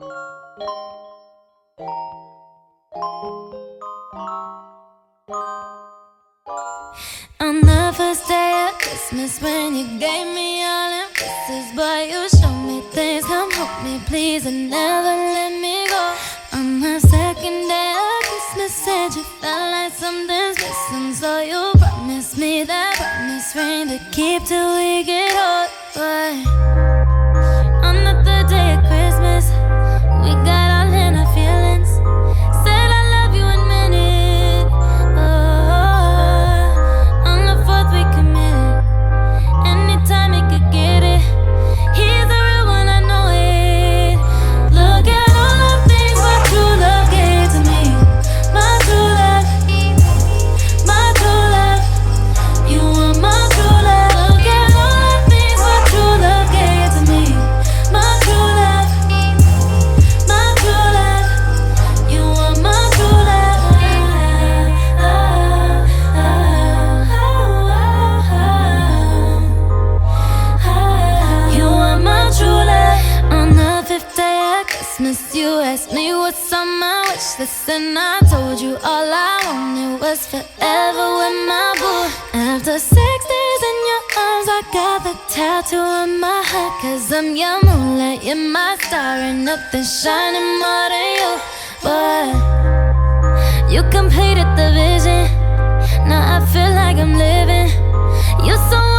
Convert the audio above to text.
On the first day of Christmas, when you gave me all them kisses, boy, you showed me things. Come hold me, please, and never let me go. On the second day of Christmas, said you felt like something's missing, so you promised me that promise ring to keep till we get old. But on the third day of Christmas, we got all in our feelings. Said I love you and meant it. Oh, on the fourth we committed. Anytime he could get it, he's the real one, I know it. Look at all the things my true love gave to me. My true love, my true love. You are my true love. Look at all the things my true love gave to me. My true love, my true love. You are my true love. You are my true love. On the fifth day of Christmas, you asked me what's on my wish list, and I told you all I wanted was forever with my boo. After 6 days in your arms, I got the tattoo on my heart, 'cause I'm your moonlight, you're my star, and nothing's shining more than you. But you completed the vision, now I feel like I'm living. You're so